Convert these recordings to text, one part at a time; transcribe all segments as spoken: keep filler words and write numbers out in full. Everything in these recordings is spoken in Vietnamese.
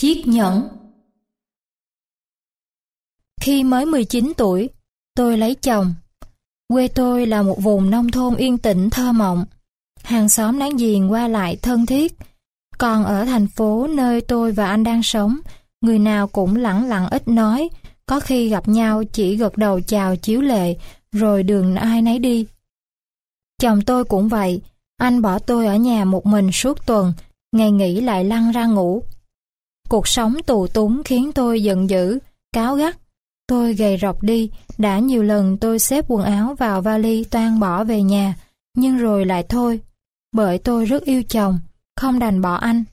Chiếc nhẫn. Khi mới mười chín tuổi, tôi lấy chồng. Quê tôi là một vùng nông thôn yên tĩnh thơ mộng. Hàng xóm láng giềng qua lại thân thiết. Còn ở thành phố nơi tôi và anh đang sống, người nào cũng lẳng lặng ít nói, có khi gặp nhau chỉ gật đầu chào chiếu lệ, rồi đường ai nấy đi. Chồng tôi cũng vậy, anh bỏ tôi ở nhà một mình suốt tuần, ngày nghỉ lại lăn ra ngủ. Cuộc sống tù túng khiến tôi giận dữ, cáu gắt. Tôi gầy rộc đi, đã nhiều lần tôi xếp quần áo vào vali toan bỏ về nhà, nhưng rồi lại thôi, bởi tôi rất yêu chồng, không đành bỏ anh.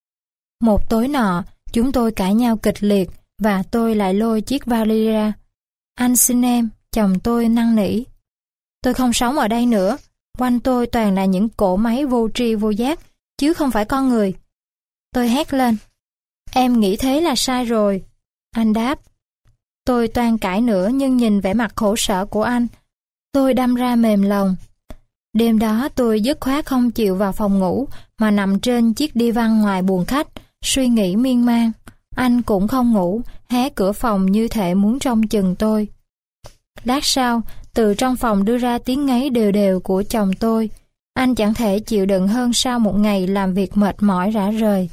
Một tối nọ, chúng tôi cãi nhau kịch liệt và tôi lại lôi chiếc vali ra. Anh xin em, chồng tôi năn nỉ. Tôi không sống ở đây nữa, quanh tôi toàn là những cỗ máy vô tri vô giác, chứ không phải con người. Tôi hét lên. Em nghĩ thế là sai rồi. Anh đáp. Tôi toan cãi nữa nhưng nhìn vẻ mặt khổ sở của anh, tôi đâm ra mềm lòng. Đêm đó tôi dứt khoát không chịu vào phòng ngủ mà nằm trên chiếc đi văn ngoài buồng khách, suy nghĩ miên man. Anh cũng không ngủ, hé cửa phòng như thể muốn trông chừng tôi. Lát sau, từ trong phòng đưa ra tiếng ngáy đều đều của chồng tôi. Anh chẳng thể chịu đựng hơn sau một ngày làm việc mệt mỏi rã rời.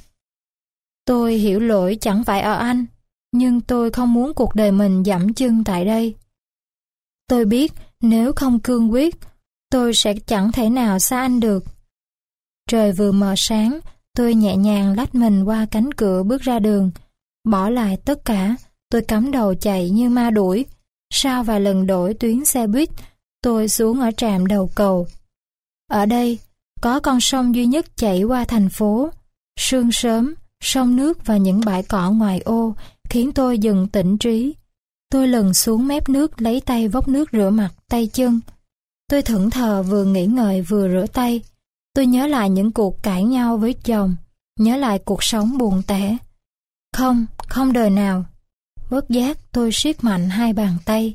Tôi hiểu lỗi chẳng phải ở anh, nhưng tôi không muốn cuộc đời mình dẫm chân tại đây. Tôi biết nếu không cương quyết, tôi sẽ chẳng thể nào xa anh được. Trời vừa mờ sáng, tôi nhẹ nhàng lách mình qua cánh cửa bước ra đường. Bỏ lại tất cả, tôi cắm đầu chạy như ma đuổi. Sau vài lần đổi tuyến xe buýt, tôi xuống ở trạm đầu cầu. Ở đây, có con sông duy nhất chảy qua thành phố. Sương sớm, sông nước và những bãi cỏ ngoài ô khiến tôi dừng tỉnh trí. Tôi lần xuống mép nước lấy tay vốc nước rửa mặt, tay chân. Tôi thẫn thờ vừa nghỉ ngơi vừa rửa tay. Tôi nhớ lại những cuộc cãi nhau với chồng, nhớ lại cuộc sống buồn tẻ. Không, không đời nào. Bất giác tôi siết mạnh hai bàn tay.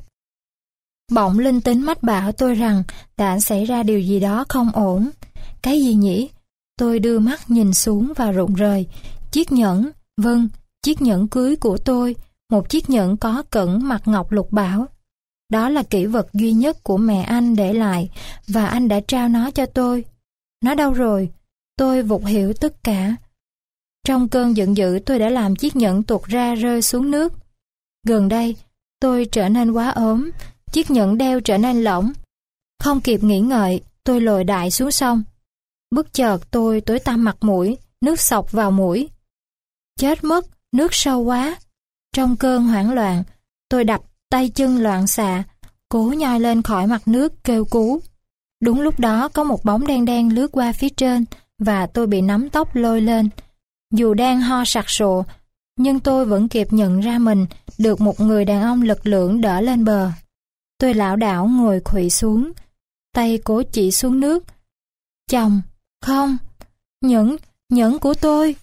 Bỗng linh tính mách bảo tôi rằng đã xảy ra điều gì đó không ổn. Cái gì nhỉ? Tôi đưa mắt nhìn xuống và rụng rời. Chiếc nhẫn, vâng, chiếc nhẫn cưới của tôi, một chiếc nhẫn có cẩn mặt ngọc lục bảo. Đó là kỷ vật duy nhất của mẹ anh để lại và anh đã trao nó cho tôi. Nó đâu rồi? Tôi vụt hiểu tất cả. Trong cơn giận dữ tôi đã làm chiếc nhẫn tuột ra rơi xuống nước. Gần đây, tôi trở nên quá ốm, chiếc nhẫn đeo trở nên lỏng. Không kịp nghĩ ngợi, tôi lội đại xuống sông. Bất chợt tôi tối tăm mặt mũi, nước xộc vào mũi. Chết mất, nước sâu quá. Trong cơn hoảng loạn, tôi đập tay chân loạn xạ, cố nhoi lên khỏi mặt nước kêu cứu. Đúng lúc đó có một bóng đen đen lướt qua phía trên và tôi bị nắm tóc lôi lên. Dù đang ho sặc sụa, nhưng tôi vẫn kịp nhận ra mình được một người đàn ông lực lưỡng đỡ lên bờ. Tôi lảo đảo ngồi khuỵu xuống, tay cố chỉ xuống nước. Chồng, không, nhẫn, nhẫn của tôi.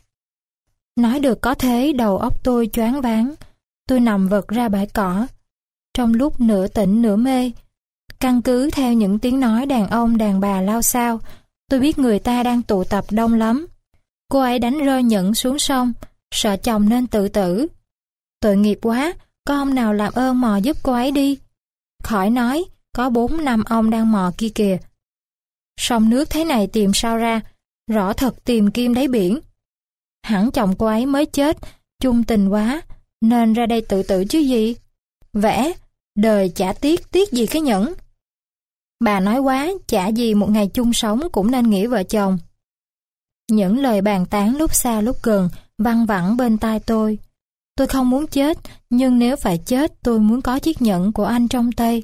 Nói được có thế đầu óc tôi choáng váng. Tôi nằm vật ra bãi cỏ. Trong lúc nửa tỉnh nửa mê, căn cứ theo những tiếng nói đàn ông đàn bà lao xao, tôi biết người ta đang tụ tập đông lắm. Cô ấy đánh rơi nhẫn xuống sông, sợ chồng nên tự tử. Tội nghiệp quá, có ông nào làm ơn mò giúp cô ấy đi. Khỏi nói, có bốn năm ông đang mò kia kìa. Sông nước thế này tìm sao ra, rõ thật tìm kim đáy biển. Hẳn chồng cô ấy mới chết, chung tình quá, nên ra đây tự tử chứ gì. Vẽ, đời chả tiếc, tiếc gì cái nhẫn. Bà nói quá, chả gì một ngày chung sống cũng nên nghĩa vợ chồng. Những lời bàn tán lúc xa lúc gần, văng vẳng bên tai tôi. Tôi không muốn chết, nhưng nếu phải chết tôi muốn có chiếc nhẫn của anh trong tay.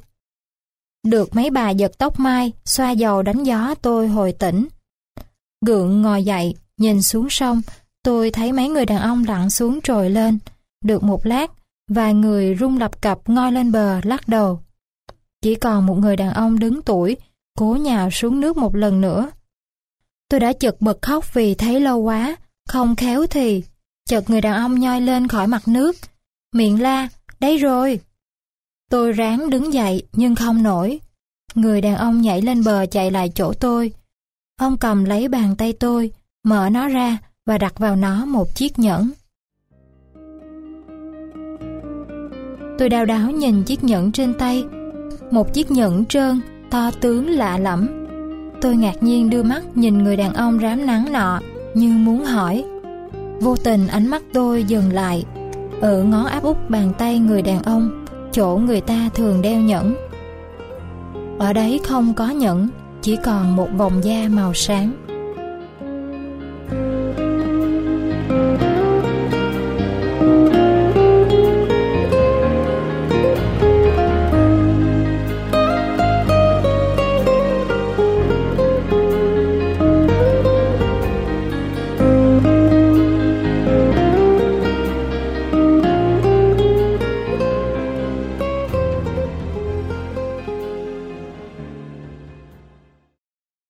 Được mấy bà giật tóc mai, xoa dầu đánh gió tôi hồi tỉnh. Gượng ngồi dậy, nhìn xuống sông, tôi thấy mấy người đàn ông lặn xuống trồi lên. Được một lát, vài người rung lập cập ngoi lên bờ lắc đầu. Chỉ còn một người đàn ông đứng tuổi, cố nhào xuống nước một lần nữa. Tôi đã chật bật khóc vì thấy lâu quá, không khéo thì chợt người đàn ông nhoi lên khỏi mặt nước, miệng la, đấy rồi. Tôi ráng đứng dậy nhưng không nổi. Người đàn ông nhảy lên bờ chạy lại chỗ tôi. Ông cầm lấy bàn tay tôi, mở nó ra và đặt vào nó một chiếc nhẫn. Tôi đau đáu nhìn chiếc nhẫn trên tay, một chiếc nhẫn trơn, to tướng lạ lẫm. Tôi ngạc nhiên đưa mắt nhìn người đàn ông rám nắng nọ, như muốn hỏi. Vô tình ánh mắt tôi dừng lại ở ngón áp út bàn tay người đàn ông, chỗ người ta thường đeo nhẫn. Ở đấy không có nhẫn, chỉ còn một vòng da màu sáng.